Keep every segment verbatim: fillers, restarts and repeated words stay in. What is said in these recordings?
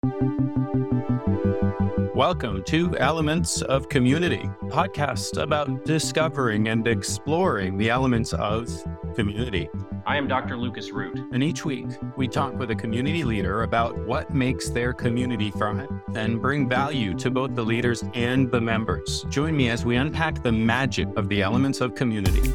Welcome to Elements of Community, a podcast about discovering and exploring the elements of community. I am Doctor Lucas Root. And each week, we talk with a community leader about what makes their community thrive and bring value to both the leaders and the members. Join me as we unpack the magic of the elements of community.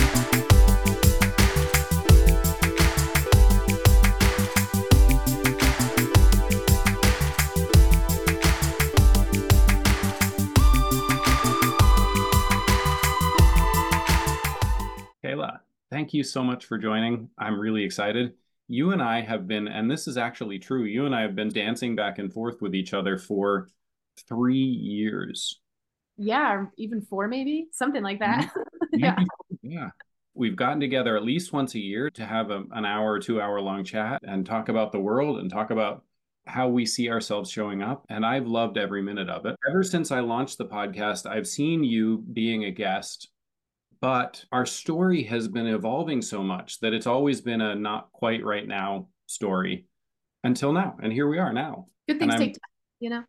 Kayla, thank you so much for joining. I'm really excited. You and I have been, and this is actually true, you and I have been dancing back and forth with each other for three years. Yeah, even four, maybe something like that. Maybe, yeah. Yeah. We've gotten together at least once a year to have a, an hour or two hour long chat and talk about the world and talk about how we see ourselves showing up. And I've loved every minute of it. Ever since I launched the podcast, I've seen you being a guest. But our story has been evolving so much that it's always been a not quite right now story until now. And here we are now. Good things take time, you know?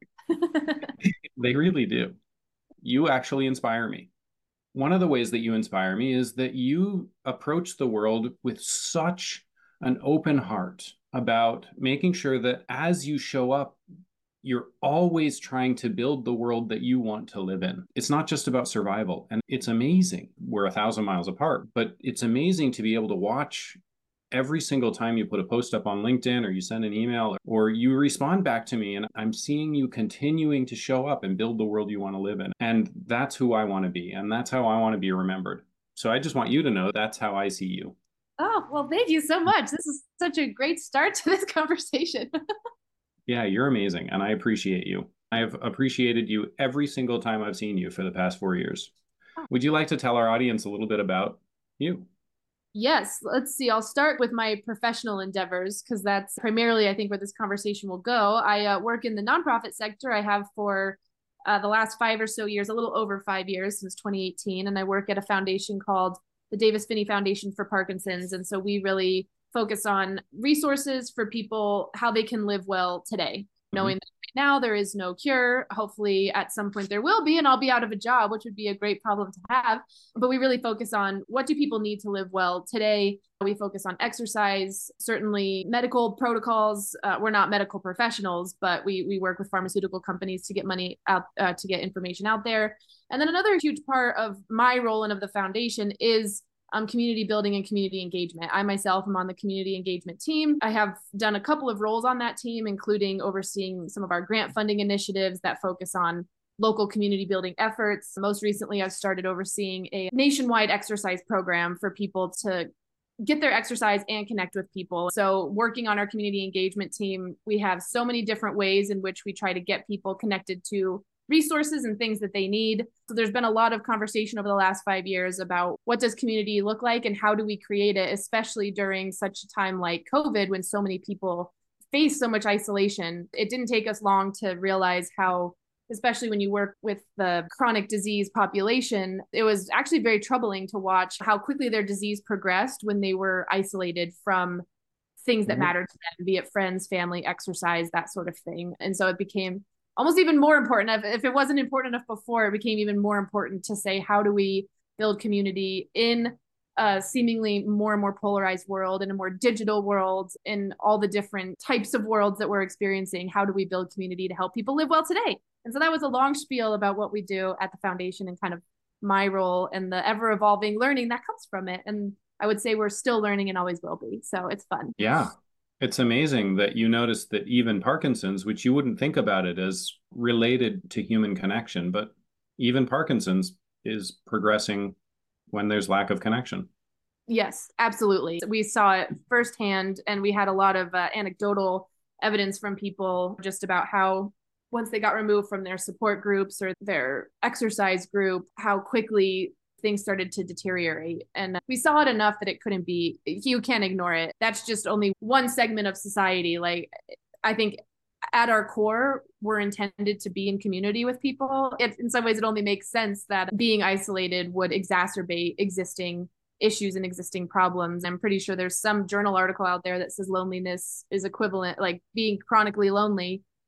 They really do. You actually inspire me. One of the ways that you inspire me is that you approach the world with such an open heart about making sure that as you show up, you're always trying to build the world that you want to live in. It's not just about survival. And it's amazing. We're a thousand miles apart, but it's amazing to be able to watch every single time you put a post up on LinkedIn or you send an email or you respond back to me. And I'm seeing you continuing to show up and build the world you want to live in. And that's who I want to be. And that's how I want to be remembered. So I just want you to know that's how I see you. Oh, well, thank you so much. This is such a great start to this conversation. Yeah, you're amazing, and I appreciate you. I've appreciated you every single time I've seen you for the past four years. Would you like to tell our audience a little bit about you? Yes, let's see. I'll start with my professional endeavors because that's primarily, I think, where this conversation will go. I uh, work in the nonprofit sector. I have for uh, the last five or so years, a little over five years since twenty eighteen, and I work at a foundation called the Davis Phinney Foundation for Parkinson's, and so we really focus on resources for people, how they can live well today, mm-hmm. knowing that right now there is no cure. Hopefully at some point there will be, and I'll be out of a job, which would be a great problem to have. But we really focus on what do people need to live well today. We focus on exercise, certainly medical protocols. Uh, we're not medical professionals, but we we work with pharmaceutical companies to get money out, uh, to get information out there. And then another huge part of my role and of the foundation is Um, community building and community engagement. I myself am on the community engagement team. I have done a couple of roles on that team, including overseeing some of our grant funding initiatives that focus on local community building efforts. Most recently, I've started overseeing a nationwide exercise program for people to get their exercise and connect with people. So working on our community engagement team, we have so many different ways in which we try to get people connected to resources and things that they need. So there's been a lot of conversation over the last five years about what does community look like and how do we create it, especially during such a time like COVID when so many people face so much isolation. It didn't take us long to realize how, especially when you work with the chronic disease population, it was actually very troubling to watch how quickly their disease progressed when they were isolated from things that mm-hmm. mattered to them, be it friends, family, exercise, that sort of thing. And so it became almost even more important. If, if it wasn't important enough before, it became even more important to say, how do we build community in a seemingly more and more polarized world, in a more digital world, in all the different types of worlds that we're experiencing? How do we build community to help people live well today? And so that was a long spiel about what we do at the foundation and kind of my role and the ever evolving learning that comes from it. And I would say we're still learning and always will be. So it's fun. Yeah. It's amazing that you noticed that even Parkinson's, which you wouldn't think about it as related to human connection, but even Parkinson's is progressing when there's lack of connection. Yes, absolutely. We saw it firsthand, and we had a lot of uh, anecdotal evidence from people just about how once they got removed from their support groups or their exercise group, how quickly things started to deteriorate. And we saw it enough that it couldn't be, you can't ignore it. That's just only one segment of society. Like, I think at our core, we're intended to be in community with people. It, in some ways, it only makes sense that being isolated would exacerbate existing issues and existing problems. I'm pretty sure there's some journal article out there that says loneliness is equivalent, like being chronically lonely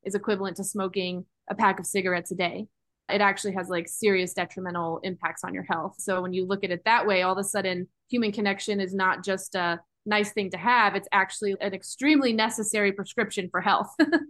is equivalent to smoking a pack of cigarettes a day. It actually has like serious detrimental impacts on your health. So when you look at it that way, all of a sudden human connection is not just a nice thing to have. It's actually an extremely necessary prescription for health.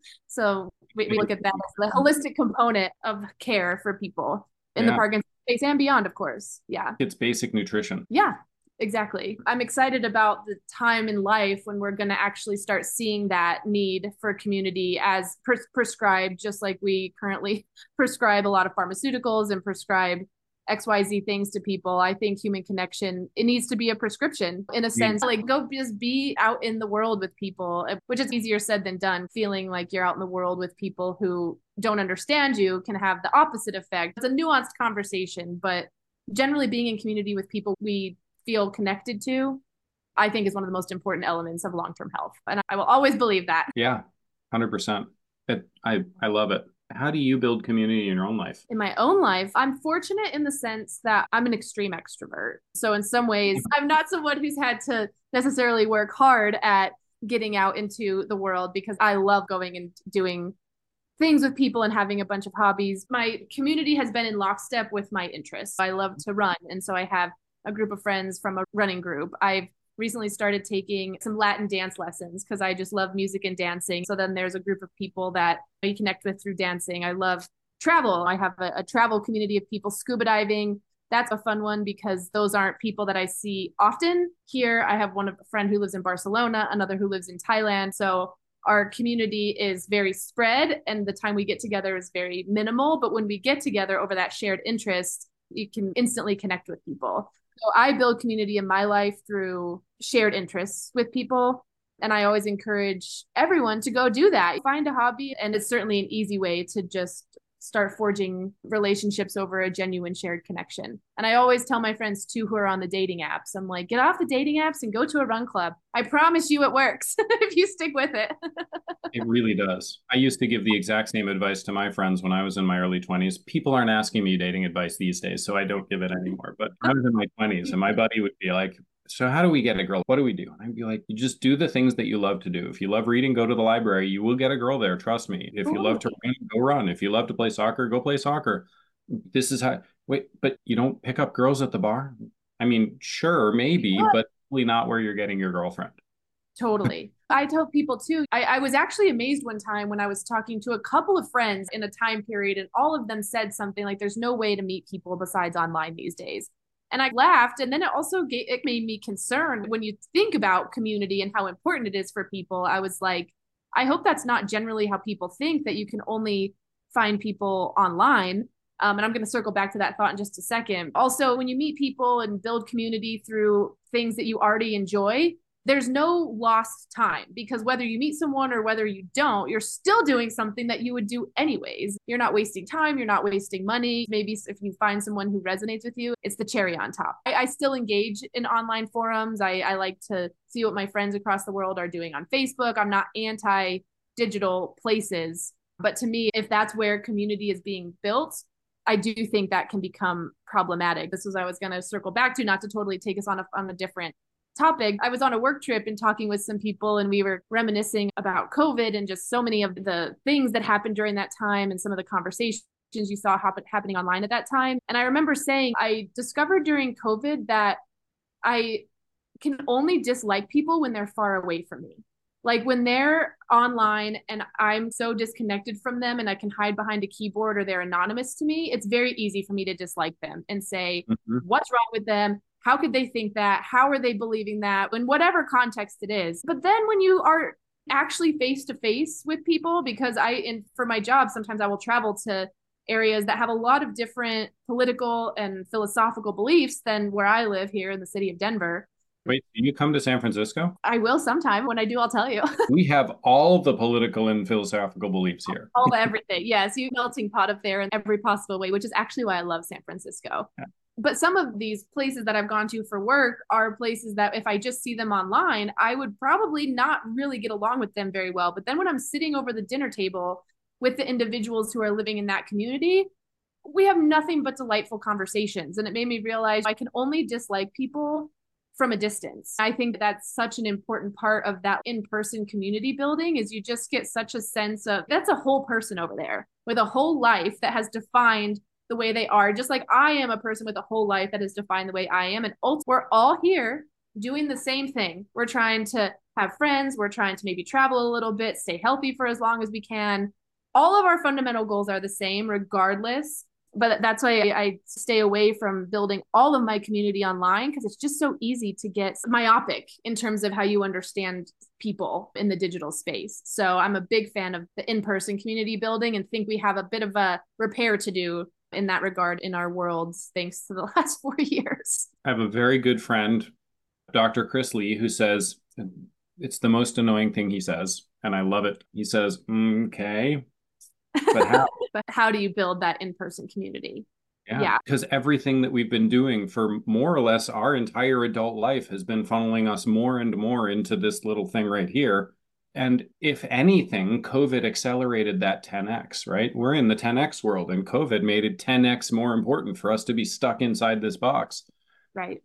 So we, we look at that as the holistic component of care for people in yeah. the Parkinson's space and beyond, of course. Yeah. It's basic nutrition. Yeah, exactly. I'm excited about the time in life when we're going to actually start seeing that need for community as pres- prescribed, just like we currently prescribe a lot of pharmaceuticals and prescribe X Y Z things to people. I think human connection, it needs to be a prescription in a sense. Yeah. Like go just be out in the world with people, which is easier said than done. Feeling like you're out in the world with people who don't understand you can have the opposite effect. It's a nuanced conversation, but generally being in community with people we feel connected to, I think is one of the most important elements of long-term health. And I will always believe that. Yeah, one hundred percent. It, I, I love it. How do you build community in your own life? In my own life, I'm fortunate in the sense that I'm an extreme extrovert. So in some ways, I'm not someone who's had to necessarily work hard at getting out into the world because I love going and doing things with people and having a bunch of hobbies. My community has been in lockstep with my interests. I love to run. And so I have a group of friends from a running group. I've recently started taking some Latin dance lessons because I just love music and dancing. So then there's a group of people that I connect with through dancing. I love travel. I have a, a travel community of people. Scuba diving, that's a fun one because those aren't people that I see often. Here, I have one of a friend who lives in Barcelona, another who lives in Thailand. So our community is very spread and the time we get together is very minimal. But when we get together over that shared interest, you can instantly connect with people. So I build community in my life through shared interests with people. And I always encourage everyone to go do that. Find a hobby. And it's certainly an easy way to just start forging relationships over a genuine shared connection. And I always tell my friends too, who are on the dating apps, I'm like, get off the dating apps and go to a run club. I promise you it works if you stick with it. It really does. I used to give the exact same advice to my friends when I was in my early twenties. People aren't asking me dating advice these days, so I don't give it anymore. But I was in my twenties and my buddy would be like, so how do we get a girl? What do we do? And I'd be like, you just do the things that you love to do. If you love reading, go to the library. You will get a girl there. Trust me. If you love to run, go run. If you love to play soccer, go play soccer. This is how, wait, but you don't pick up girls at the bar? I mean, sure, maybe, but probably not where you're getting your girlfriend. Totally. I tell people too, I, I was actually amazed one time when I was talking to a couple of friends in a time period and all of them said something like, there's no way to meet people besides online these days. And I laughed. And then it also gave, it made me concerned when you think about community and how important it is for people. I was like, I hope that's not generally how people think, that you can only find people online. Um, and I'm going to circle back to that thought in just a second. Also, when you meet people and build community through things that you already enjoy, there's no lost time, because whether you meet someone or whether you don't, you're still doing something that you would do anyways. You're not wasting time. You're not wasting money. Maybe if you find someone who resonates with you, it's the cherry on top. I, I still engage in online forums. I, I like to see what my friends across the world are doing on Facebook. I'm not anti-digital places, but to me, if that's where community is being built, I do think that can become problematic. This was I was going to circle back to, not to totally take us on a, on a different topic. I was on a work trip and talking with some people, and we were reminiscing about COVID and just so many of the things that happened during that time and some of the conversations you saw happen, happening online at that time. And I remember saying, I discovered during COVID that I can only dislike people when they're far away from me. Like when they're online and I'm so disconnected from them and I can hide behind a keyboard or they're anonymous to me, it's very easy for me to dislike them and say, mm-hmm. what's wrong with them? How could they think that? How are they believing that? In whatever context it is. But then when you are actually face to face with people, because I, in for my job, sometimes I will travel to areas that have a lot of different political and philosophical beliefs than where I live here in the city of Denver. Wait, do you come to San Francisco? I will sometime. When I do, I'll tell you. We have all the political and philosophical beliefs here. All everything. Yes, you melting pot of there in every possible way, which is actually why I love San Francisco. Yeah. But some of these places that I've gone to for work are places that if I just see them online, I would probably not really get along with them very well. But then when I'm sitting over the dinner table with the individuals who are living in that community, we have nothing but delightful conversations. And it made me realize I can only dislike people from a distance. I think that's such an important part of that in-person community building is you just get such a sense of that's a whole person over there with a whole life that has defined the way they are, just like I am a person with a whole life that has defined the way I am. And ultimately, we're all here doing the same thing. We're trying to have friends. We're trying to maybe travel a little bit, stay healthy for as long as we can. All of our fundamental goals are the same regardless. But that's why I stay away from building all of my community online because it's just so easy to get myopic in terms of how you understand people in the digital space. So I'm a big fan of the in-person community building and think we have a bit of a repair to do in that regard in our worlds, thanks to the last four years. I have a very good friend, Doctor Chris Lee, who says, it's the most annoying thing he says, and I love it. He says, okay. But how? But how do you build that in-person community? Yeah, because yeah. everything that we've been doing for more or less our entire adult life has been funneling us more and more into this little thing right here. And if anything, COVID accelerated that ten X, right? We're in the ten X world and COVID made it ten X more important for us to be stuck inside this box. Right.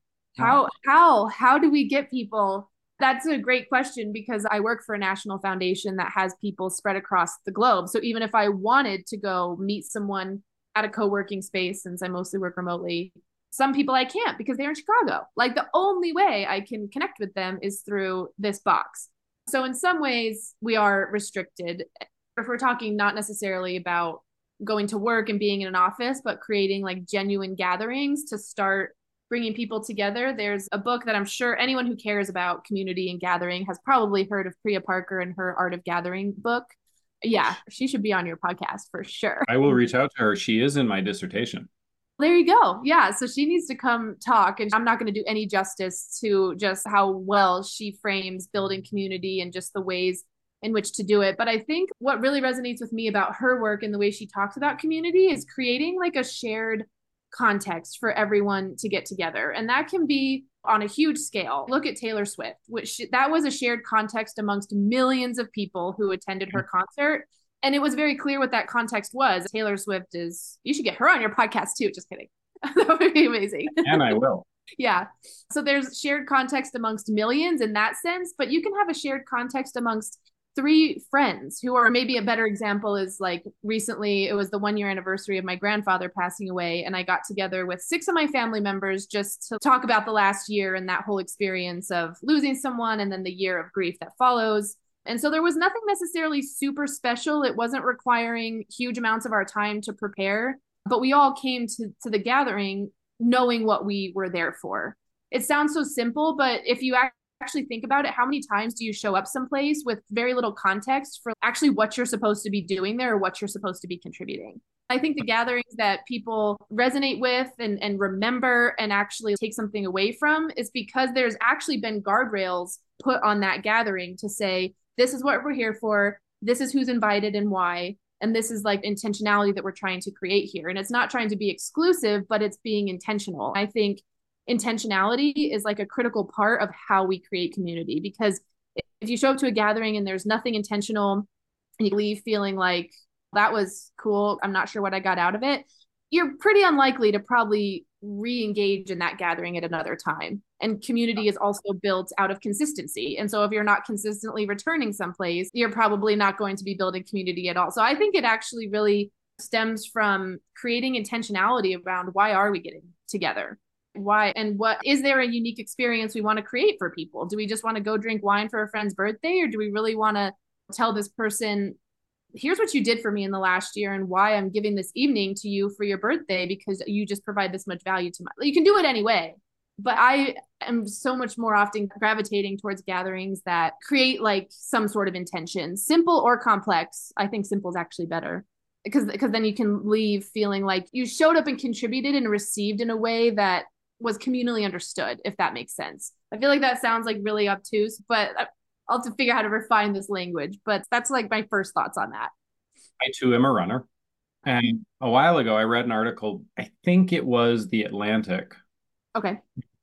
How, how, how do we get people? That's a great question because I work for a national foundation that has people spread across the globe. So even if I wanted to go meet someone at a co-working space, since I mostly work remotely, some people I can't because they're in Chicago. Like the only way I can connect with them is through this box. So in some ways we are restricted. If we're talking not necessarily about going to work and being in an office, but creating like genuine gatherings to start bringing people together. There's a book that I'm sure anyone who cares about community and gathering has probably heard of Priya Parker and her Art of Gathering book. Yeah, she should be on your podcast for sure. I will reach out to her. She is in my dissertation. There you go. Yeah, so she needs to come talk. And I'm not going to do any justice to just how well she frames building community and just the ways in which to do it. But I think what really resonates with me about her work and the way she talks about community is creating like a shared context for everyone to get together. And that can be on a huge scale. Look at Taylor Swift, which that was a shared context amongst millions of people who attended her concert. And it was very clear what that context was. Taylor Swift is, you should get her on your podcast too. Just kidding. That would be amazing. And I will. Yeah. So there's shared context amongst millions in that sense, but you can have a shared context amongst three friends who are maybe a better example is like recently it was the one year anniversary of my grandfather passing away. And I got together with six of my family members just to talk about the last year and that whole experience of losing someone and then the year of grief that follows. And so there was nothing necessarily super special. It wasn't requiring huge amounts of our time to prepare, but we all came to, to the gathering knowing what we were there for. It sounds so simple, but if you actually actually think about it, how many times do you show up someplace with very little context for actually what you're supposed to be doing there or what you're supposed to be contributing? I think the gatherings that people resonate with and, and remember and actually take something away from is because there's actually been guardrails put on that gathering to say, this is what we're here for, this is who's invited and why, and this is like intentionality that we're trying to create here. And it's not trying to be exclusive, but it's being intentional. I think intentionality is like a critical part of how we create community, because if you show up to a gathering and there's nothing intentional and you leave feeling like that was cool, I'm not sure what I got out of it, you're pretty unlikely to probably re-engage in that gathering at another time. And community is also built out of consistency. And so if you're not consistently returning someplace, you're probably not going to be building community at all. So I think it actually really stems from creating intentionality around why are we getting together? Why and what is there a unique experience we want to create for people? Do we just want to go drink wine for a friend's birthday, or do we really want to tell this person, here's what you did for me in the last year and why I'm giving this evening to you for your birthday because you just provide this much value to my, you can do it anyway. But I am so much more often gravitating towards gatherings that create like some sort of intention, simple or complex. I think simple is actually better. Because, because then you can leave feeling like you showed up and contributed and received in a way that was communally understood, if that makes sense. I feel like that sounds like really obtuse, but I'll have to figure out how to refine this language. But that's like my first thoughts on that. I too am a runner. And a while ago, I read an article, I think it was The Atlantic. Okay.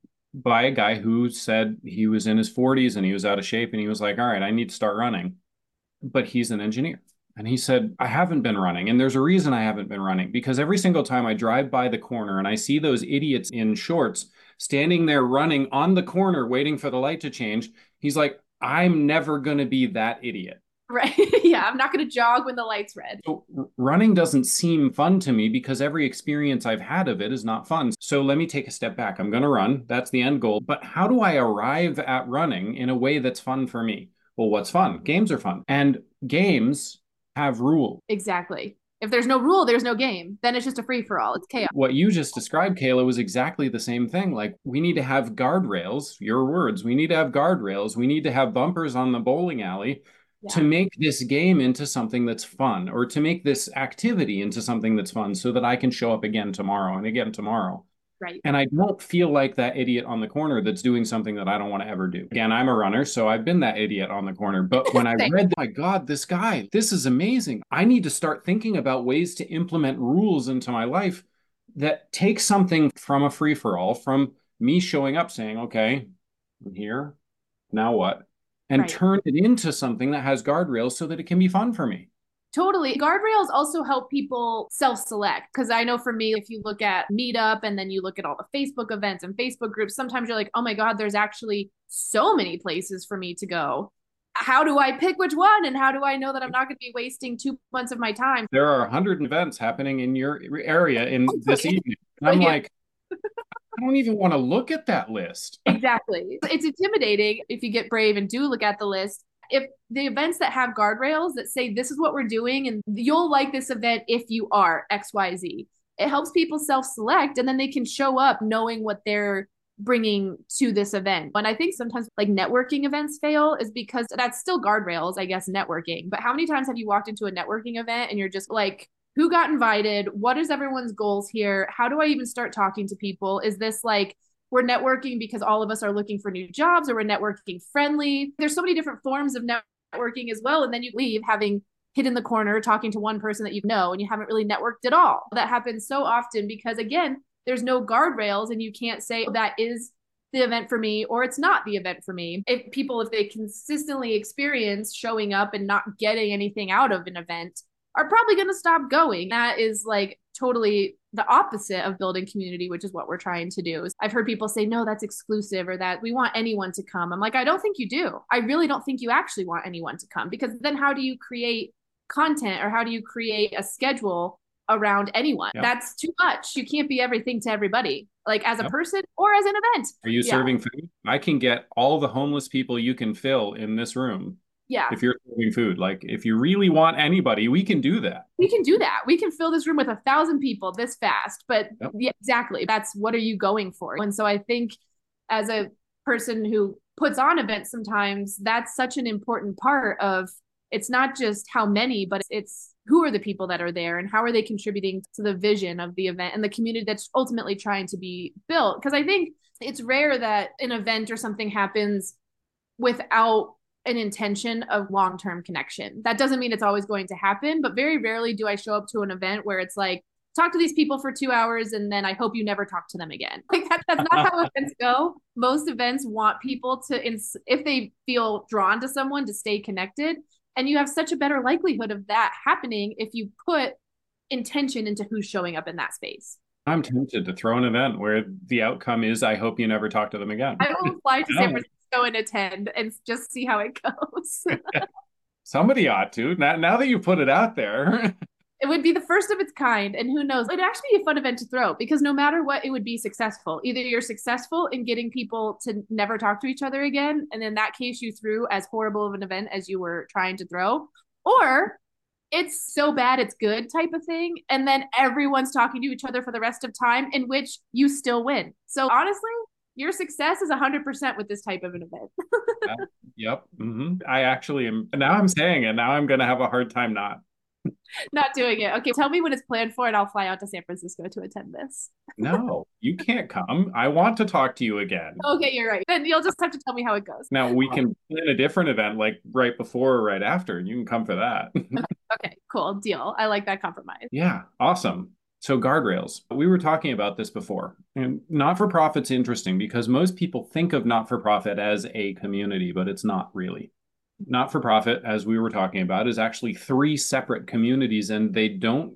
By a guy who said he was in his forties and he was out of shape and he was like, all right, I need to start running. But he's an engineer. And he said, I haven't been running. And there's a reason I haven't been running, because every single time I drive by the corner and I see those idiots in shorts standing there running on the corner, waiting for the light to change. He's like, I'm never going to be that idiot. Right. Yeah, I'm not going to jog when the light's red. So running doesn't seem fun to me because every experience I've had of it is not fun. So let me take a step back. I'm going to run. That's the end goal. But how do I arrive at running in a way that's fun for me? Well, what's fun? Games are fun. And games have rules. Exactly. If there's no rule, there's no game. Then it's just a free-for-all. It's chaos. What you just described, Kayla, was exactly the same thing. Like, we need to have guardrails, your words. We need to have guardrails. We need to have bumpers on the bowling alley yeah. to make this game into something that's fun, or to make this activity into something that's fun, so that I can show up again tomorrow and again tomorrow. Right. And I don't feel like that idiot on the corner that's doing something that I don't want to ever do. Again, I'm a runner, so I've been that idiot on the corner. But when I read, my God, this guy, this is amazing. I need to start thinking about ways to implement rules into my life that take something from a free-for-all, from me showing up saying, okay, I'm here, now what? And right. turn it into something that has guardrails so that it can be fun for me. Totally. Guardrails also help people self-select, because I know for me, if you look at Meetup and then you look at all the Facebook events and Facebook groups, sometimes you're like, oh my God, there's actually so many places for me to go. How do I pick which one? And how do I know that I'm not going to be wasting two months of my time? There are a hundred events happening in your area in this evening. And I'm like, I don't even want to look at that list. Exactly. It's intimidating if you get brave and do look at the list. If the events that have guardrails that say this is what we're doing and you'll like this event if you are X Y Z, it helps people self-select, and then they can show up knowing what they're bringing to this event. And I think sometimes like networking events fail is because that's still guardrails, I guess, networking. But how many times have you walked into a networking event and you're just like, who got invited? What is everyone's goals here? How do I even start talking to people? Is this like, we're networking because all of us are looking for new jobs, or we're networking friendly? There's so many different forms of networking as well. And then you leave having hid in the corner talking to one person that you know, and you haven't really networked at all. That happens so often because, again, there's no guardrails, and you can't say, oh, that is the event for me, or it's not the event for me. If people, if they consistently experience showing up and not getting anything out of an event, are probably going to stop going. That is like totally the opposite of building community, which is what we're trying to do. I've heard people say, no, that's exclusive, or that we want anyone to come. I'm like, I don't think you do. I really don't think you actually want anyone to come, because then how do you create content, or how do you create a schedule around anyone? Yep. That's too much. You can't be everything to everybody, like as a yep. person or as an event. Are you yeah. serving food? I can get all the homeless people you can fill in this room. Yeah. If you're serving food, like if you really want anybody, we can do that. We can do that. We can fill this room with a thousand people this fast. But yep. yeah, exactly. That's what are you going for? And so I think as a person who puts on events, sometimes that's such an important part of, it's not just how many, but it's who are the people that are there and how are they contributing to the vision of the event and the community that's ultimately trying to be built. Because I think it's rare that an event or something happens without an intention of long-term connection. That doesn't mean it's always going to happen, but very rarely do I show up to an event where it's like, talk to these people for two hours and then I hope you never talk to them again. Like that, that's not how events go. Most events want people to, if they feel drawn to someone, to stay connected. And you have such a better likelihood of that happening if you put intention into who's showing up in that space. I'm tempted to throw an event where the outcome is, I hope you never talk to them again. I will fly to San Francisco and attend and just see how it goes. Somebody ought to. Now, now that you put it out there. It would be the first of its kind. And who knows, it'd actually be a fun event to throw, because no matter what, it would be successful. Either you're successful in getting people to never talk to each other again, and in that case, you threw as horrible of an event as you were trying to throw, or it's so bad it's good type of thing. And then everyone's talking to each other for the rest of time, in which you still win. So honestly, your success is one hundred percent with this type of an event. yeah, yep. Mm-hmm. I actually am. Now I'm saying it. Now I'm going to have a hard time not. Not doing it. Okay, tell me when it's planned for and I'll fly out to San Francisco to attend this. No, you can't come. I want to talk to you again. Okay, you're right. Then you'll just have to tell me how it goes. Now we can plan a different event, like right before or right after. You can come for that. Okay, cool. Deal. I like that compromise. Yeah, awesome. So guardrails. We were talking about this before. And not-for-profit's interesting because most people think of not-for-profit as a community, but it's not really. Not-for-profit, as we were talking about, is actually three separate communities, and they don't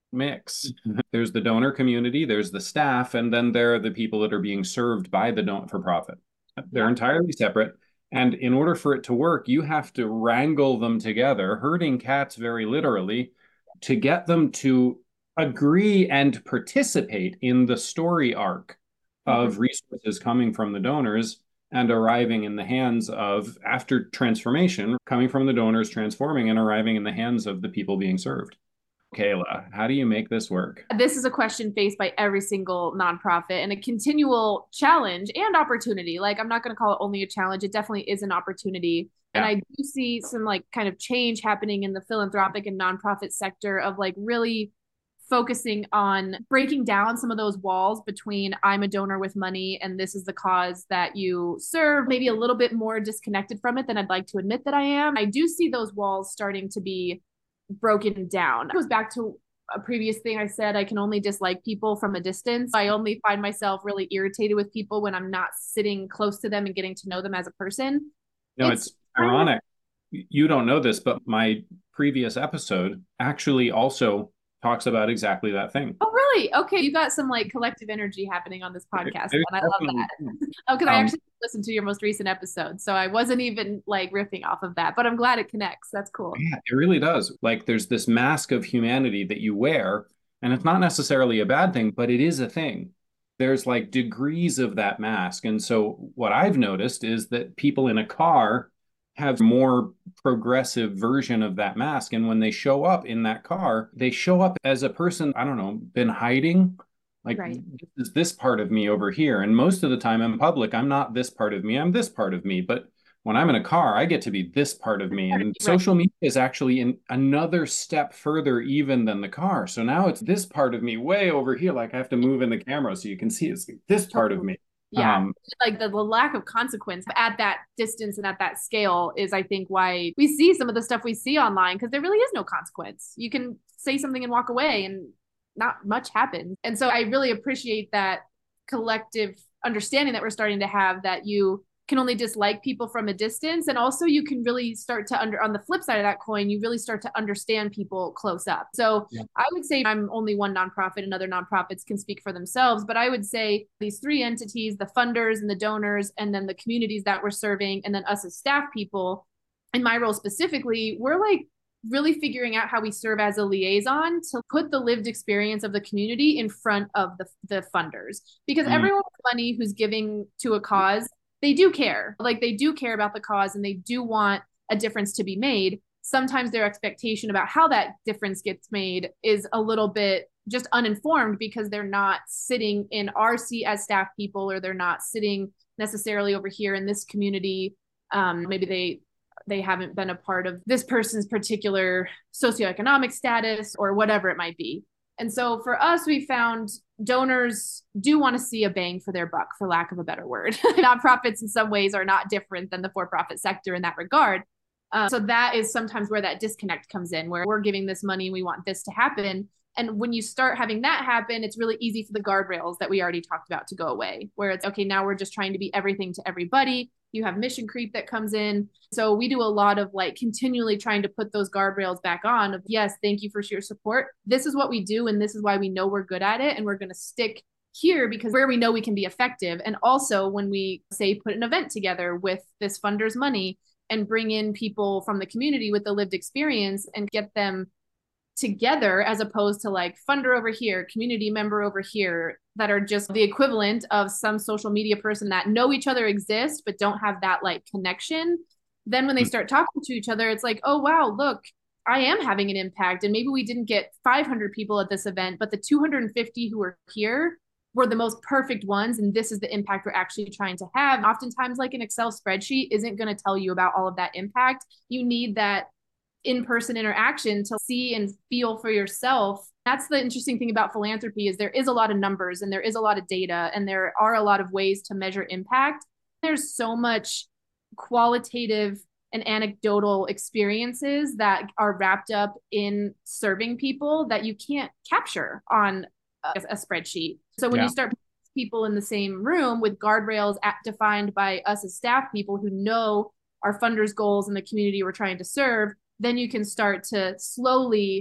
mix. There's the donor community, there's the staff, and then there are the people that are being served by the don't for profit. They're Yeah. entirely separate. And in order for it to work, you have to wrangle them together, herding cats very literally, to get them to agree and participate in the story arc of Mhm. resources coming from the donors and arriving in the hands of, after transformation, coming from the donors, transforming and arriving in the hands of the people being served. Kayla, how do you make this work? This is a question faced by every single nonprofit and a continual challenge and opportunity. Like, I'm not going to call it only a challenge. It definitely is an opportunity. And Yeah. I do see some like kind of change happening in the philanthropic and nonprofit sector of like really focusing on breaking down some of those walls between I'm a donor with money and this is the cause that you serve, maybe a little bit more disconnected from it than I'd like to admit that I am. I do see those walls starting to be broken down. It goes back to a previous thing I said. I can only dislike people from a distance. I only find myself really irritated with people when I'm not sitting close to them and getting to know them as a person. No, It's it's kind of, ironic. You don't know this, but my previous episode actually also talks about exactly that thing. oh, really? Okay. You got some like collective energy happening on this podcast. There's And I love definitely, that. Oh, because I um, actually listened to your most recent episode. So I wasn't even like riffing off of that, but I'm glad it connects. That's cool. yeah, it really does. Like there's this mask of humanity that you wear, and it's not necessarily a bad thing, but it is a thing. There's like degrees of that mask. And so what I've noticed is that people in a car have more progressive version of that mask. And when they show up in that car, they show up as a person, I don't know, been hiding. Like, Right. this is this part of me over here. And most of the time in public, I'm not this part of me, I'm this part of me. But when I'm in a car, I get to be this part of me. And Right. social media is actually in another step further even than the car. So now it's this part of me way over here. Like I have to move in the camera so you can see it's this part of Totally. me. Yeah. Um, Like the, the lack of consequence at that distance and at that scale is, I think, why we see some of the stuff we see online because there really is no consequence. You can say something and walk away and not much happens. And so I really appreciate that collective understanding that we're starting to have that you can only dislike people from a distance. And also you can really start to under on the flip side of that coin, you really start to understand people close up. So yeah. I would say I'm only one nonprofit and other nonprofits can speak for themselves, but I would say these three entities, the funders and the donors, and then the communities that we're serving, and then us as staff people, in my role specifically, we're like really figuring out how we serve as a liaison to put the lived experience of the community in front of the, the funders. Because Mm. everyone with money who's giving to a cause, they do care. Like they do care about the cause and they do want a difference to be made. Sometimes their expectation about how that difference gets made is a little bit just uninformed because they're not sitting in our seat as staff people, or they're not sitting necessarily over here in this community. Um, maybe they they haven't been a part of this person's particular socioeconomic status or whatever it might be. And so for us, we found donors do want to see a bang for their buck, for lack of a better word. Nonprofits in some ways are not different than the for-profit sector in that regard. Um, so that is sometimes where that disconnect comes in, where we're giving this money, we want this to happen. And when you start having that happen, it's really easy for the guardrails that we already talked about to go away, where it's okay, now we're just trying to be everything to everybody. You have mission creep that comes in. So we do a lot of like continually trying to put those guardrails back on of, yes, thank you for your support. This is what we do. And this is why we know we're good at it. And we're going to stick here because where we know we can be effective. And also when we say put an event together with this funder's money and bring in people from the community with the lived experience and get them together, as opposed to like funder over here, community member over here, that are just the equivalent of some social media person that know each other exist but don't have that like connection. Then when they start talking to each other, it's like, oh wow, look, I am having an impact. And maybe we didn't get five hundred people at this event, but the two hundred fifty who were here were the most perfect ones. And this is the impact we're actually trying to have. Oftentimes, like an Excel spreadsheet isn't going to tell you about all of that impact. You need that in-person interaction to see and feel for yourself. That's the interesting thing about philanthropy is there is a lot of numbers and there is a lot of data and there are a lot of ways to measure impact. There's so much qualitative and anecdotal experiences that are wrapped up in serving people that you can't capture on a, a spreadsheet. So when Yeah. you start people in the same room with guardrails at, defined by us as staff people who know our funders' goals and the community we're trying to serve, then you can start to slowly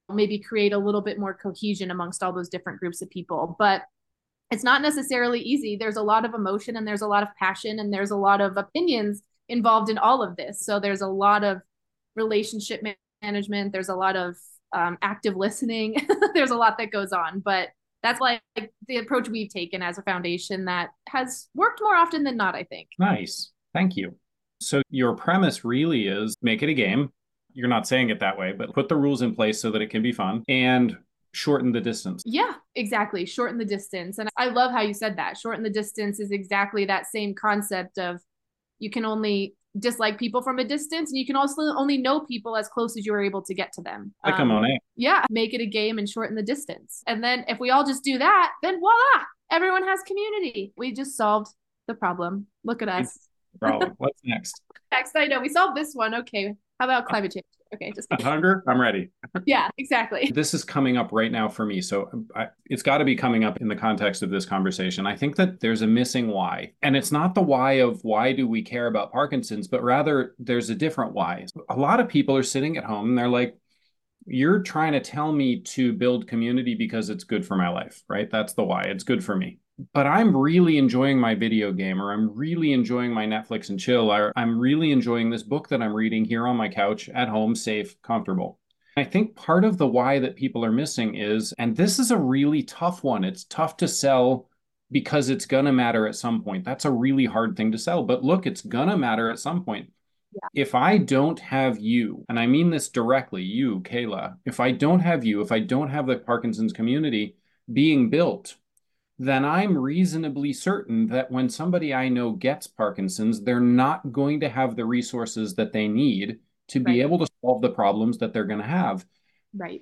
maybe create a little bit more cohesion amongst all those different groups of people. But it's not necessarily easy. There's a lot of emotion and there's a lot of passion and there's a lot of opinions involved in all of this. So there's a lot of relationship management. There's a lot of um, active listening. There's a lot that goes on, but that's like the approach we've taken as a foundation that has worked more often than not, I think. Nice. Thank you. So your premise really is make it a game. You're not saying it that way, but put the rules in place so that it can be fun and shorten the distance. Yeah, exactly. Shorten the distance. And I love how you said that. Shorten the distance is exactly that same concept of you can only dislike people from a distance, and you can also only know people as close as you are able to get to them. Like um, a Monet. Yeah, make it a game and shorten the distance. And then if we all just do that, then voila, everyone has community. We just solved the problem. Look at us. Problem. What's next? Next, I know we solved this one. Okay. How about climate change? Okay, just hunger. I'm ready. Yeah, exactly. This is coming up right now for me. So I, it's got to be coming up in the context of this conversation. I think that there's a missing why. And it's not the why of why do we care about Parkinson's, but rather there's a different why. A lot of people are sitting at home and they're like, you're trying to tell me to build community because it's good for my life, right? That's the why. It's good for me. But I'm really enjoying my video game, or I'm really enjoying my Netflix and chill, or I'm really enjoying this book that I'm reading here on my couch at home, safe, comfortable. I think part of the why that people are missing is, and this is a really tough one, it's tough to sell because it's going to matter at some point. That's a really hard thing to sell. But look, it's going to matter at some point. Yeah. If I don't have you, and I mean this directly, you, Kayla, if I don't have you, if I don't have the Parkinson's community being built, then I'm reasonably certain that when somebody I know gets Parkinson's, they're not going to have the resources that they need to be right. able to solve the problems that they're going to have. Right.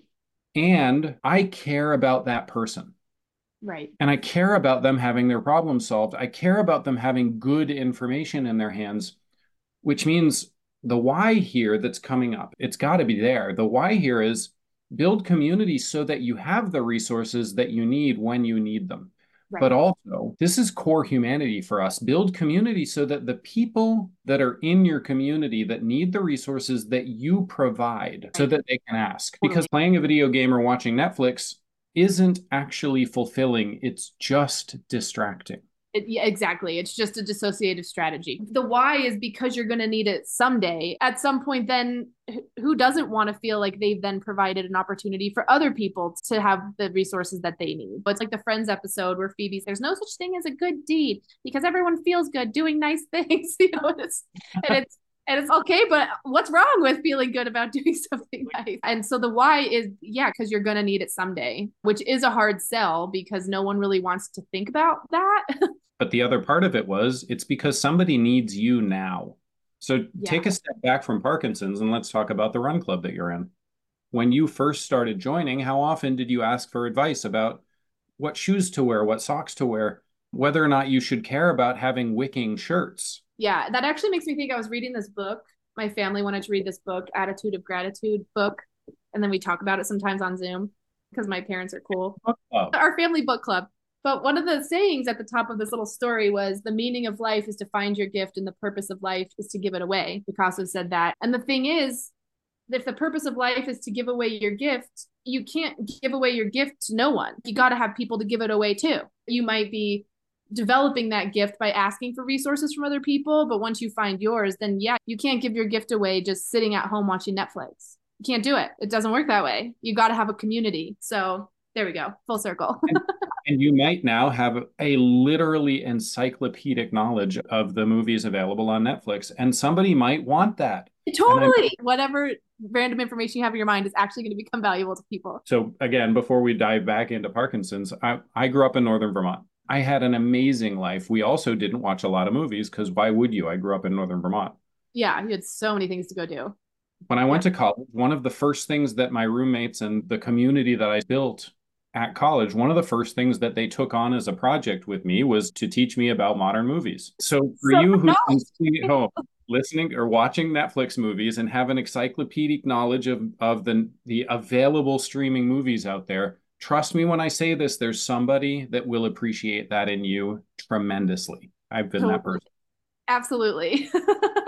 And I care about that person. Right. And I care about them having their problems solved. I care about them having good information in their hands, which means the why here that's coming up, it's got to be there. The why here is build community so that you have the resources that you need when you need them. Right. But also, this is core humanity for us. Build community so that the people that are in your community that need the resources that you provide, right, so that they can ask. Because playing a video game or watching Netflix isn't actually fulfilling. It's just distracting. It, yeah, exactly. It's just a dissociative strategy. The why is because you're going to need it someday. At some point, then who doesn't want to feel like they've then provided an opportunity for other people to have the resources that they need? But it's like the Friends episode where Phoebe says, there's no such thing as a good deed because everyone feels good doing nice things. You know, and it's, and it's, and it's okay, but what's wrong with feeling good about doing something nice? And so the why is, yeah, because you're going to need it someday, which is a hard sell because no one really wants to think about that. But the other part of it was, it's because somebody needs you now. So yeah. Take a step back from Parkinson's and let's talk about the run club that you're in. When you first started joining, how often did you ask for advice about what shoes to wear, what socks to wear, whether or not you should care about having wicking shirts? Yeah, that actually makes me think I was reading this book. My family wanted to read this book, Attitude of Gratitude book. And then we talk about it sometimes on Zoom because my parents are cool. Oh. Our family book club. But one of the sayings at the top of this little story was the meaning of life is to find your gift and the purpose of life is to give it away. Picasso said that. And the thing is, if the purpose of life is to give away your gift, you can't give away your gift to no one. You got to have people to give it away to. You might be developing that gift by asking for resources from other people. But once you find yours, then yeah, you can't give your gift away just sitting at home watching Netflix. You can't do it. It doesn't work that way. You got to have a community. So there we go. Full circle. and, and you might now have a literally encyclopedic knowledge of the movies available on Netflix. And somebody might want that. Totally. Whatever random information you have in your mind is actually going to become valuable to people. So again, before we dive back into Parkinson's, I, I grew up in Northern Vermont. I had an amazing life. We also didn't watch a lot of movies because why would you? I grew up in Northern Vermont. Yeah, you had so many things to go do. When I went to college, one of the first things that my roommates and the community that I built at college, one of the first things that they took on as a project with me was to teach me about modern movies. So for so you who's been sitting at home, listening or watching Netflix movies and have an encyclopedic knowledge of, of the, the available streaming movies out there, trust me when I say this, there's somebody that will appreciate that in you tremendously. I've been totally. that person. Absolutely.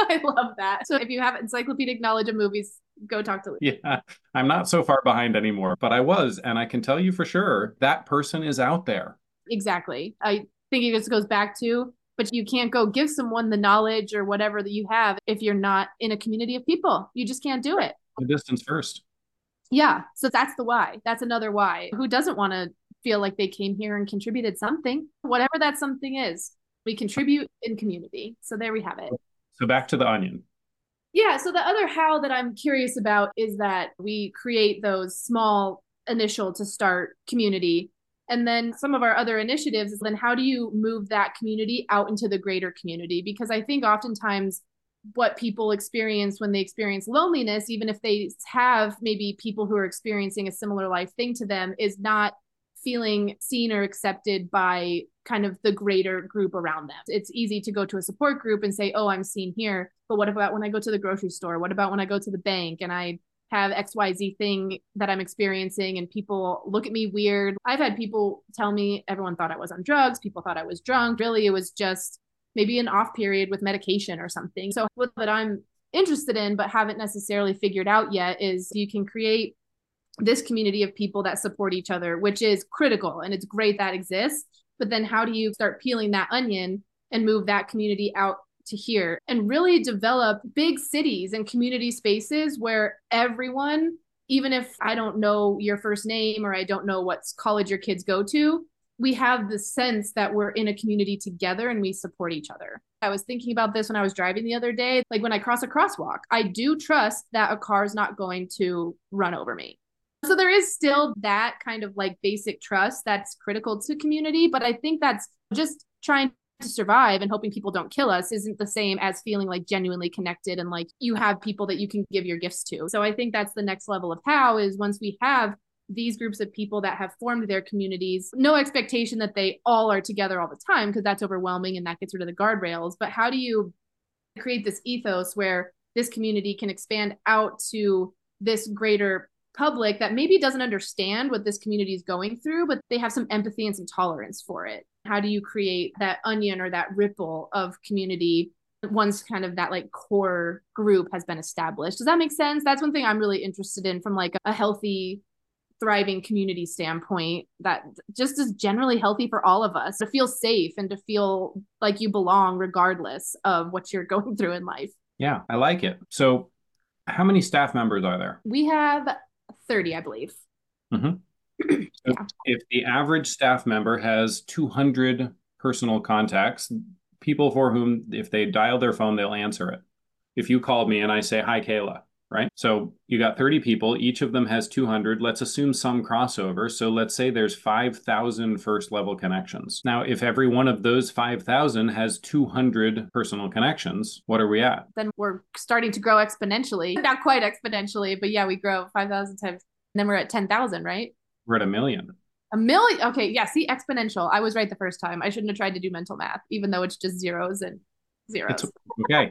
I love that. So if you have encyclopedic knowledge of movies, go talk to Luke. Yeah, I'm not so far behind anymore, but I was, and I can tell you for sure that person is out there. Exactly. I think it just goes back to, but you can't go give someone the knowledge or whatever that you have if you're not in a community of people. You just can't do it. The distance first. Yeah. So that's the why. That's another why. Who doesn't want to feel like they came here and contributed something, whatever that something is? We contribute in community. So there we have it. So back to the onion. Yeah. So the other how that I'm curious about is that we create those small initial to start community. And then some of our other initiatives is then how do you move that community out into the greater community? Because I think oftentimes what people experience when they experience loneliness, even if they have maybe people who are experiencing a similar life thing to them, is not feeling seen or accepted by kind of the greater group around them. It's easy to go to a support group and say, oh, I'm seen here. But what about when I go to the grocery store? What about when I go to the bank and I have X Y Z thing that I'm experiencing and people look at me weird? I've had people tell me everyone thought I was on drugs. People thought I was drunk. Really, it was just maybe an off period with medication or something. So what that I'm interested in, but haven't necessarily figured out yet, is you can create this community of people that support each other, which is critical. And it's great that exists. But then how do you start peeling that onion and move that community out to here and really develop big cities and community spaces where everyone, even if I don't know your first name or I don't know what college your kids go to, we have the sense that we're in a community together and we support each other. I was thinking about this when I was driving the other day. Like when I cross a crosswalk, I do trust that a car is not going to run over me. So there is still that kind of like basic trust that's critical to community. But I think that's just trying to survive and hoping people don't kill us isn't the same as feeling like genuinely connected and like you have people that you can give your gifts to. So I think that's the next level of how is once we have these groups of people that have formed their communities, no expectation that they all are together all the time, because that's overwhelming and that gets rid of the guardrails. But how do you create this ethos where this community can expand out to this greater public that maybe doesn't understand what this community is going through, but they have some empathy and some tolerance for it? How do you create that onion or that ripple of community once kind of that like core group has been established? Does that make sense? That's one thing I'm really interested in from like a healthy, thriving community standpoint, that just is generally healthy for all of us to feel safe and to feel like you belong regardless of what you're going through in life. Yeah, I like it. So how many staff members are there? We have thirty, I believe. Mm-hmm. So yeah. If the average staff member has two hundred personal contacts, people for whom if they dial their phone, they'll answer it. If you called me and I say, hi, Kayla, right? So you got thirty people, each of them has two hundred. Let's assume some crossover. So let's say there's five thousand first level connections. Now, if every one of those five thousand has two hundred personal connections, what are we at? Then we're starting to grow exponentially. Not quite exponentially, but yeah, we grow five thousand times. And then we're at ten thousand, right? We're at a million. A million. Okay. Yeah. See, exponential. I was right the first time. I shouldn't have tried to do mental math, even though it's just zeros and zeros. It's, okay.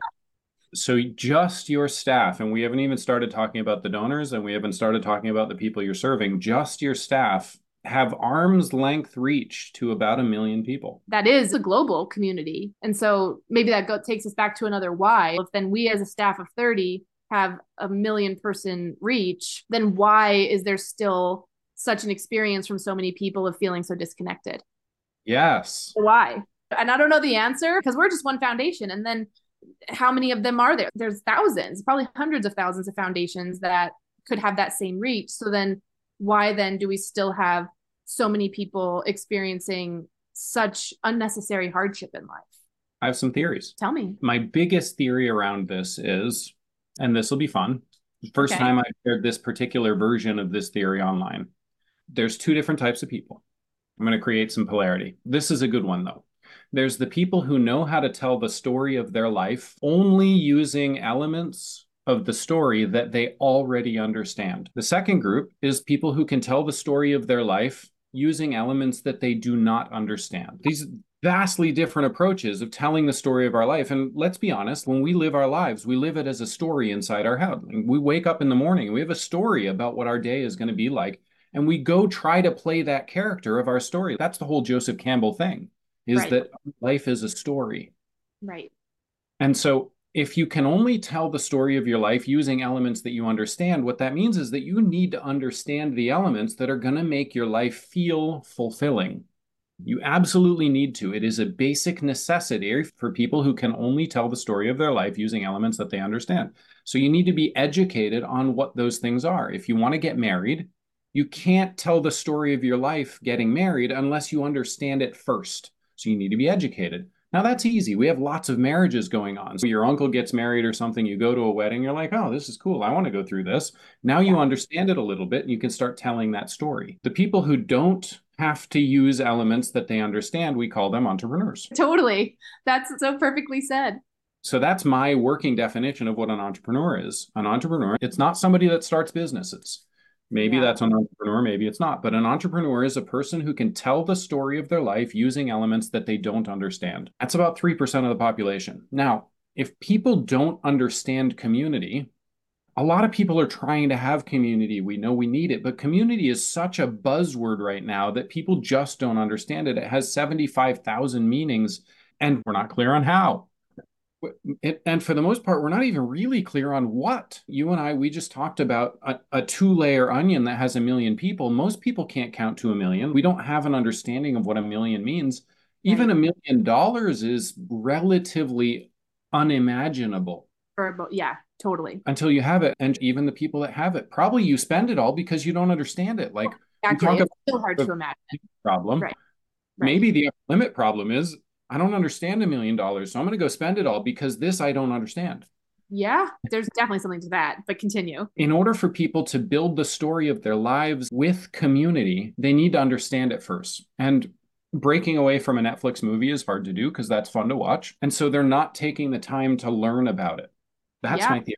So just your staff, and we haven't even started talking about the donors, and we haven't started talking about the people you're serving, just your staff have arm's length reach to about a million people. That is a global community. And so maybe that go- takes us back to another why. If then we as a staff of thirty have a million person reach, then why is there still such an experience from so many people of feeling so disconnected? Yes. Why? And I don't know the answer because we're just one foundation. And then how many of them are there? There's thousands, probably hundreds of thousands of foundations that could have that same reach. So then why then do we still have so many people experiencing such unnecessary hardship in life? I have some theories. Tell me. My biggest theory around this is, and this will be fun, first okay. time I shared this particular version of this theory online. There's two different types of people. I'm going to create some polarity. This is a good one, though. There's the people who know how to tell the story of their life only using elements of the story that they already understand. The second group is people who can tell the story of their life using elements that they do not understand. These vastly different approaches of telling the story of our life. And let's be honest, when we live our lives, we live it as a story inside our head. We wake up in the morning, we have a story about what our day is going to be like, and we go try to play that character of our story. That's the whole Joseph Campbell thing, is right. that life is a story. Right. And so If you can only tell the story of your life using elements that you understand, what that means is that you need to understand the elements that are going to make your life feel fulfilling. You absolutely need to. It is a basic necessity for people who can only tell the story of their life using elements that they understand. So you need to be educated on what those things are. If you want to get married, you can't tell the story of your life getting married unless you understand it first. So you need to be educated. Now that's easy. We have lots of marriages going on. So your uncle gets married or something, you go to a wedding, you're like, oh, this is cool. I want to go through this. Now you understand it a little bit and you can start telling that story. The people who don't have to use elements that they understand, we call them entrepreneurs. Totally. That's so perfectly said. So that's my working definition of what an entrepreneur is. An entrepreneur, it's not somebody that starts businesses. Maybe yeah. that's an entrepreneur, maybe it's not. But an entrepreneur is a person who can tell the story of their life using elements that they don't understand. That's about three percent of the population. Now, if people don't understand community, a lot of people are trying to have community. We know we need it, but community is such a buzzword right now that people just don't understand it. It has seventy-five thousand meanings, and we're not clear on how. It, and for the most part, we're not even really clear on what. You and I, we just talked about a, a two-layer onion that has a million people. Most people can't count to a million. We don't have an understanding of what a million means. Right. Even a million dollars is relatively unimaginable. Or, yeah, totally. Until you have it. And even the people that have it, probably you spend it all because you don't understand it. Like, exactly. It's so hard to imagine. Problem. Right. Right. Maybe the limit problem is, I don't understand a million dollars, so I'm going to go spend it all because this I don't understand. Yeah, there's definitely something to that, but continue. In order for people to build the story of their lives with community, they need to understand it first. And breaking away from a Netflix movie is hard to do because that's fun to watch. And so they're not taking the time to learn about it. That's yeah. my theory.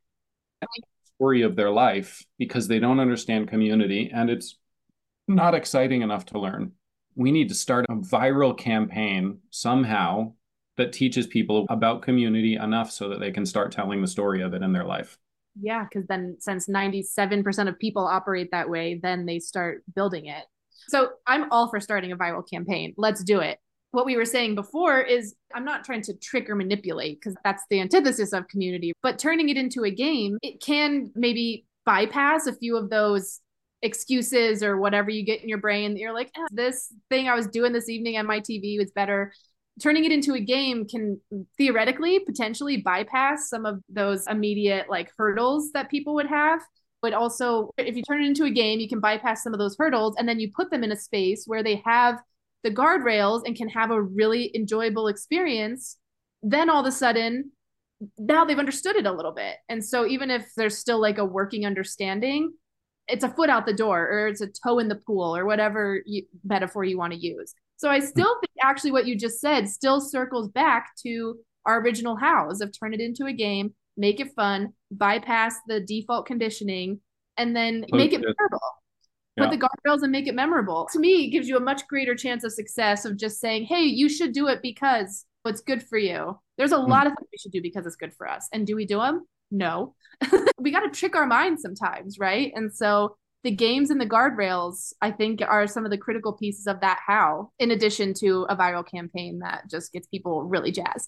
Story of their life because they don't understand community and it's not exciting enough to learn. We need to start a viral campaign somehow that teaches people about community enough so that they can start telling the story of it in their life. Yeah, because then since ninety-seven percent of people operate that way, then they start building it. So I'm all for starting a viral campaign. Let's do it. What we were saying before is I'm not trying to trick or manipulate because that's the antithesis of community, but turning it into a game, it can maybe bypass a few of those excuses or whatever you get in your brain that you're like, eh, this thing I was doing this evening on my T V was better. Turning it into a game can theoretically potentially bypass some of those immediate like hurdles that people would have. But also, if you turn it into a game, you can bypass some of those hurdles and then you put them in a space where they have the guardrails and can have a really enjoyable experience. Then all of a sudden, now they've understood it a little bit. And so even if there's still like a working understanding, it's a foot out the door or it's a toe in the pool or whatever you, metaphor you want to use. So I still think actually what you just said still circles back to our original hows of turn it into a game, make it fun, bypass the default conditioning, and then make it memorable. Put yeah. the guardrails and make it memorable. To me, it gives you a much greater chance of success of just saying, hey, you should do it because it's good for you. There's a mm. lot of things we should do because it's good for us. And do we do them? No. We got to trick our minds sometimes, right? And so the games and the guardrails, I think, are some of the critical pieces of that how, in addition to a viral campaign that just gets people really jazzed.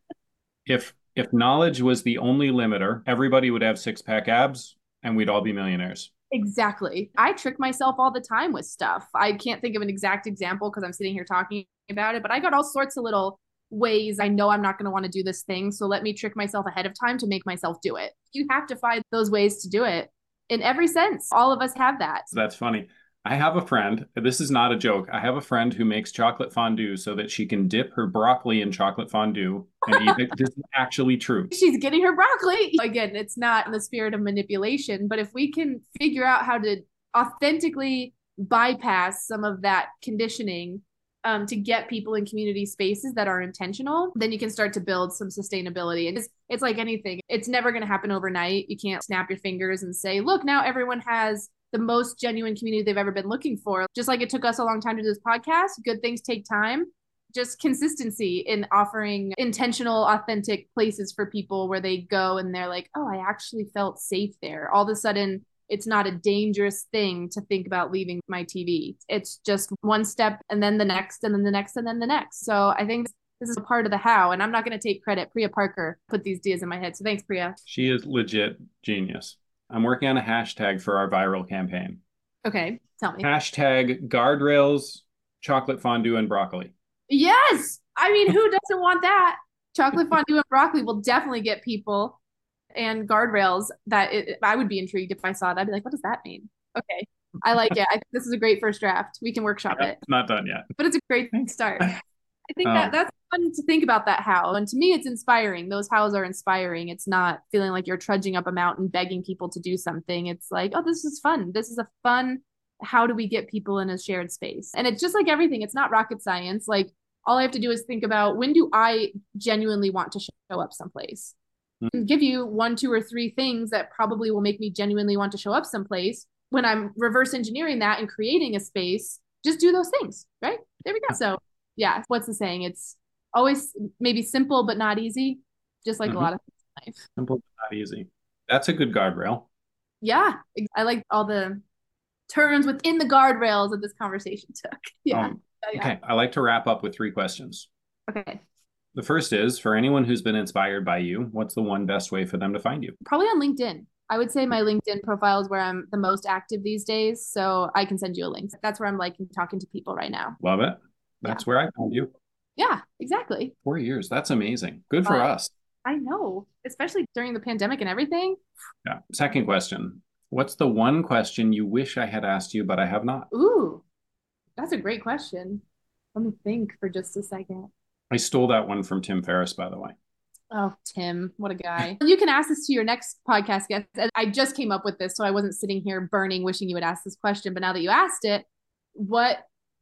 if if knowledge was the only limiter, everybody would have six-pack abs and we'd all be millionaires. Exactly. I trick myself all the time with stuff. I can't think of an exact example because I'm sitting here talking about it, but I got all sorts of little ways I know I'm not going to want to do this thing. So let me trick myself ahead of time to make myself do it. You have to find those ways to do it in every sense. All of us have that. That's funny. I have a friend, this is not a joke. I have a friend who makes chocolate fondue so that she can dip her broccoli in chocolate fondue and eat it. This is actually true. She's getting her broccoli. Again, it's not in the spirit of manipulation, but if we can figure out how to authentically bypass some of that conditioning um, to get people in community spaces that are intentional, then you can start to build some sustainability. And it's, it's like anything. It's never going to happen overnight. You can't snap your fingers and say, look, now everyone has the most genuine community they've ever been looking for. Just like it took us a long time to do this podcast, good things take time. Just consistency in offering intentional, authentic places for people where they go and they're like, oh, I actually felt safe there. All of a sudden, it's not a dangerous thing to think about leaving my T V. It's just one step and then the next and then the next and then the next. So I think This is a part of the how, and I'm not going to take credit. Priya Parker put these ideas in my head. So thanks, Priya. She is legit genius. I'm working on a hashtag for our viral campaign. Okay, tell me. Hashtag guardrails, chocolate fondue, and broccoli. Yes! I mean, who doesn't want that? Chocolate fondue and broccoli will definitely get people. And guardrails, that it, I would be intrigued if I saw that. I'd be like, what does that mean? Okay, I like it. I think this is a great first draft. We can workshop Yeah, it. It's not done yet. But it's a great start. I think Um, that that's fun to think about that how. And to me, it's inspiring. Those hows are inspiring. It's not feeling like you're trudging up a mountain begging people to do something. It's like, oh, this is fun. This is a fun, how do we get people in a shared space? And it's just like everything. It's not rocket science. Like all I have to do is think about, when do I genuinely want to show up someplace? Mm-hmm. And give you one, two, or three things that probably will make me genuinely want to show up someplace. When I'm reverse engineering that and creating a space, just do those things, right? There we go. So yeah, what's the saying? It's always maybe simple, but not easy. Just like Mhm. a lot of things in life. Simple, but not easy. That's a good guardrail. Yeah. I like all the turns within the guardrails that this conversation took. Yeah. Um, Yeah, yeah. Okay, I like to wrap up with three questions. Okay. The first is, for anyone who's been inspired by you, what's the one best way for them to find you? Probably on LinkedIn. I would say my LinkedIn profile is where I'm the most active these days. So I can send you a link. That's where I'm liking talking to people right now. Love it. That's where I found you. Yeah, exactly. Four years. That's amazing. Good for Wow. us. I know, especially during the pandemic and everything. Yeah. Second question. What's the one question you wish I had asked you, but I have not? Ooh, that's a great question. Let me think for just a second. I stole that one from Tim Ferriss, by the way. Oh, Tim, what a guy. You can ask this to your next podcast guest. I just came up with this, so I wasn't sitting here burning, wishing you would ask this question. But now that you asked it, what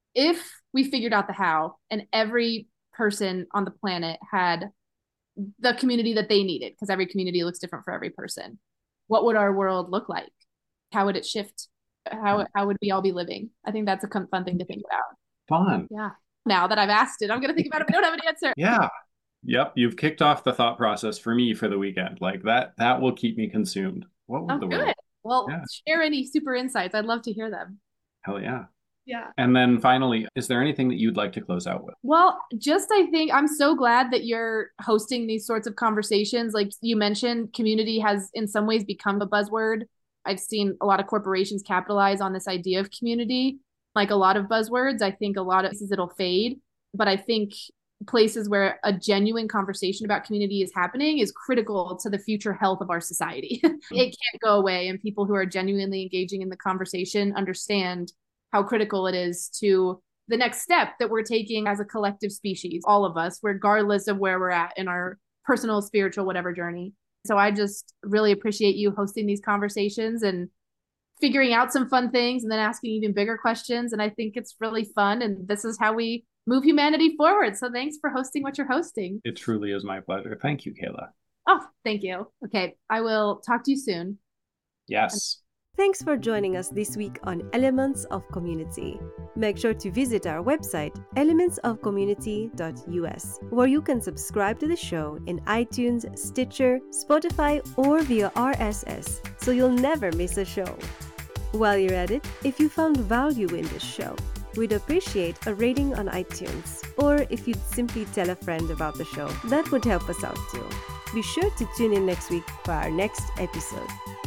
if we figured out the how and every person on the planet had the community that they needed? Because every community looks different for every person. What would our world look like? How would it shift? How, how would we all be living? I think that's a fun thing to think about. Fun. Yeah. Now that I've asked it, I'm going to think about it, but I don't have an answer. Yeah. Yep. You've kicked off the thought process for me for the weekend. Like that, that will keep me consumed. What would Oh, the good. world? Well, Yeah. share any super insights. I'd love to hear them. Hell yeah. Yeah. And then finally, is there anything that you'd like to close out with? Well, just I think I'm so glad that you're hosting these sorts of conversations. Like you mentioned, community has in some ways become a buzzword. I've seen a lot of corporations capitalize on this idea of community. Like a lot of buzzwords, I think a lot of places it'll fade. But I think places where a genuine conversation about community is happening is critical to the future health of our society. It can't go away. And people who are genuinely engaging in the conversation understand how critical it is to the next step that we're taking as a collective species, all of us, regardless of where we're at in our personal, spiritual, whatever journey. So I just really appreciate you hosting these conversations and figuring out some fun things and then asking even bigger questions. And I think it's really fun. And this is how we move humanity forward. So thanks for hosting what you're hosting. It truly is my pleasure. Thank you, Kayla. Oh, thank you. Okay. I will talk to you soon. Yes. Thanks for joining us this week on Elements of Community. Make sure to visit our website, elements of community dot U S, where you can subscribe to the show in iTunes, Stitcher, Spotify, or via R S S, so you'll never miss a show. While you're at it, if you found value in this show, we'd appreciate a rating on iTunes, or if you'd simply tell a friend about the show, that would help us out too. Be sure to tune in next week for our next episode.